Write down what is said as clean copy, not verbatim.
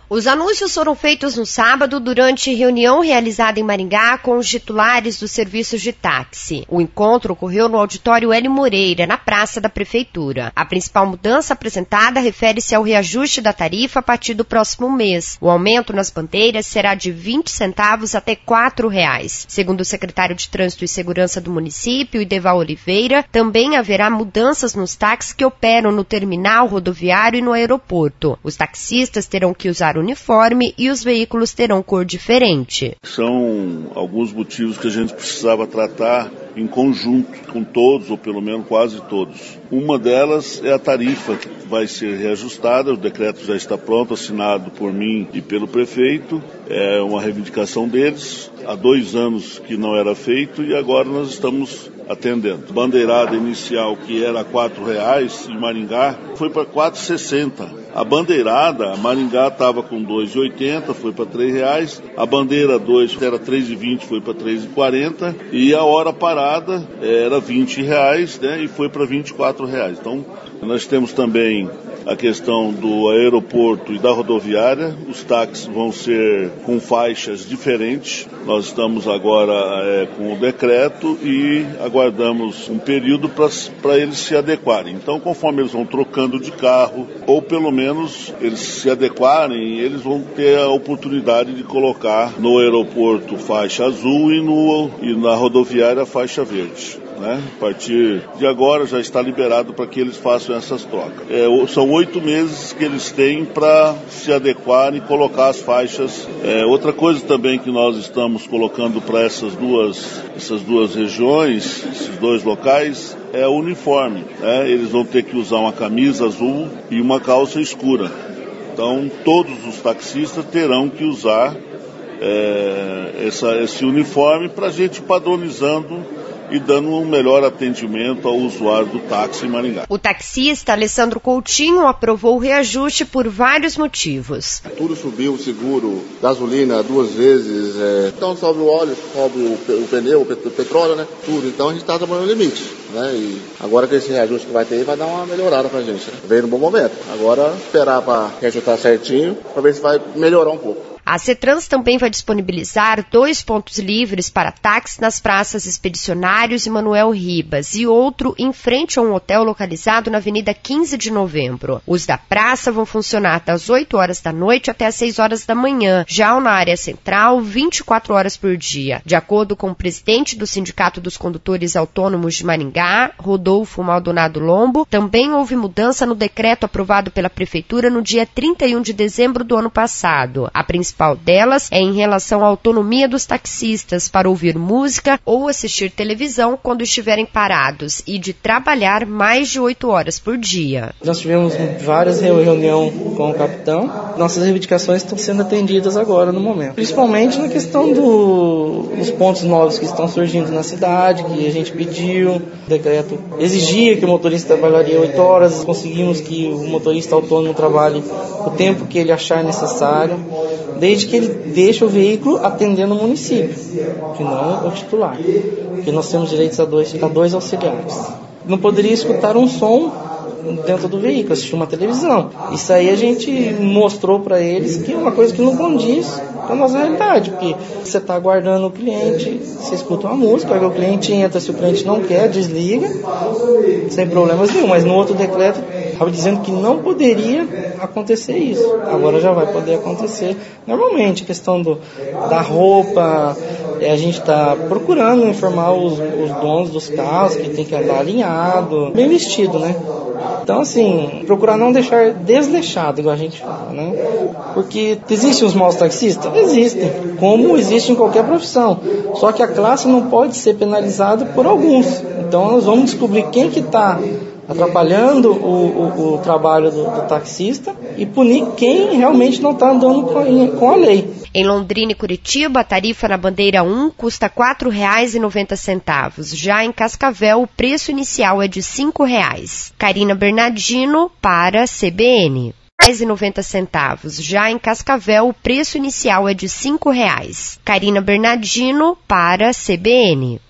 Os anúncios foram feitos no sábado durante reunião realizada em Maringá com os titulares dos serviços de táxi. O encontro ocorreu no auditório Hélio Moreira, na praça da Prefeitura. A principal mudança apresentada refere-se ao reajuste da tarifa a partir do próximo mês. O aumento nas bandeiras será de 20 centavos até R$ 4,00. Segundo o secretário de Trânsito e Segurança do município, Ideval Oliveira, também haverá mudanças nos táxis que operam no terminal rodoviário e no aeroporto. Os taxistas terão que usar uniforme e os veículos terão cor diferente. São alguns motivos que a gente precisava tratar em conjunto com todos, ou pelo menos quase todos. Uma delas é a tarifa que vai ser reajustada, o decreto já está pronto, assinado por mim e pelo prefeito, é uma reivindicação deles. Há 2 anos que não era feito e agora nós estamos atendendo. Bandeirada inicial, que era R$ 4,00 em Maringá, foi para R$ 4,60. A bandeirada, Maringá estava com R$ 2,80, foi para R$ 3,00. A bandeira 2 era R$ 3,20, foi para R$ 3,40. E a hora parada era R$ 20,00, né, e foi para R$ 24,00. Então, nós temos também a questão do aeroporto e da rodoviária. Os táxis vão ser com faixas diferentes. Nós estamos agora com o decreto e aguardamos um período para eles se adequarem. Então, conforme eles vão trocando de carro, ou pelo menos eles se adequarem, eles vão ter a oportunidade de colocar no aeroporto faixa azul e na rodoviária faixa verde. A partir de agora já está liberado para que eles façam essas trocas. São 8 meses que eles têm para se adequar e colocar as faixas. Outra coisa também que nós estamos colocando para essas duas regiões, esses 2 locais, é o uniforme. Eles vão ter que usar uma camisa azul e uma calça escura. Então todos os taxistas terão que usar esse uniforme para a gente padronizando e dando um melhor atendimento ao usuário do táxi em Maringá. O taxista Alessandro Coutinho aprovou o reajuste por vários motivos. Tudo subiu, o seguro, gasolina 2 vezes, então sobe o óleo, sobe o pneu, o petróleo, né? Tudo. Então a gente está trabalhando no limite, né? E agora que esse reajuste que vai ter vai dar uma melhorada pra gente, né? Veio no bom momento. Agora esperar para reajustar certinho, para ver se vai melhorar um pouco. A CETRANS também vai disponibilizar 2 pontos livres para táxi nas praças Expedicionários e Manuel Ribas e outro em frente a um hotel localizado na Avenida 15 de Novembro. Os da praça vão funcionar das 8 horas da noite até as 6 horas da manhã, já na área central, 24 horas por dia. De acordo com o presidente do Sindicato dos Condutores Autônomos de Maringá, Rodolfo Maldonado Lombo, também houve mudança no decreto aprovado pela Prefeitura no dia 31 de dezembro do ano passado. A principal delas é em relação à autonomia dos taxistas para ouvir música ou assistir televisão quando estiverem parados e de trabalhar mais de 8 horas por dia. Nós tivemos várias reuniões com o capitão. Nossas reivindicações estão sendo atendidas agora no momento. Principalmente na questão dos pontos novos que estão surgindo na cidade, que a gente pediu. O decreto exigia que o motorista trabalharia 8 horas. Conseguimos que o motorista autônomo trabalhe o tempo que ele achar necessário, desde que ele deixe o veículo atendendo o município, que não o titular. Porque nós temos direitos a 2 auxiliares. Não poderia escutar um som dentro do veículo, assistir uma televisão. Isso aí a gente mostrou para eles que é uma coisa que não condiz com a nossa realidade, porque você está aguardando o cliente, você escuta uma música, o cliente entra, se o cliente não quer, desliga, sem problemas nenhum, mas no outro decreto estava dizendo que não poderia acontecer isso. Agora já vai poder acontecer normalmente. A questão da roupa, a gente está procurando informar os donos dos carros que tem que andar alinhado, bem vestido, né? Então, assim, procurar não deixar desleixado, igual a gente fala, né? Porque existem os maus taxistas? Existem, como existe em qualquer profissão. Só que a classe não pode ser penalizada por alguns. Então, nós vamos descobrir quem que está atrapalhando o trabalho do taxista e punir quem realmente não está andando com a lei. Em Londrina e Curitiba, a tarifa na bandeira 1 custa R$ 4,90. Já em Cascavel, o preço inicial é de R$ 5,00. Karina Bernardino para a CBN. R$ 4,90. Já em Cascavel, o preço inicial é de R$ 5,00. Karina Bernardino para a CBN.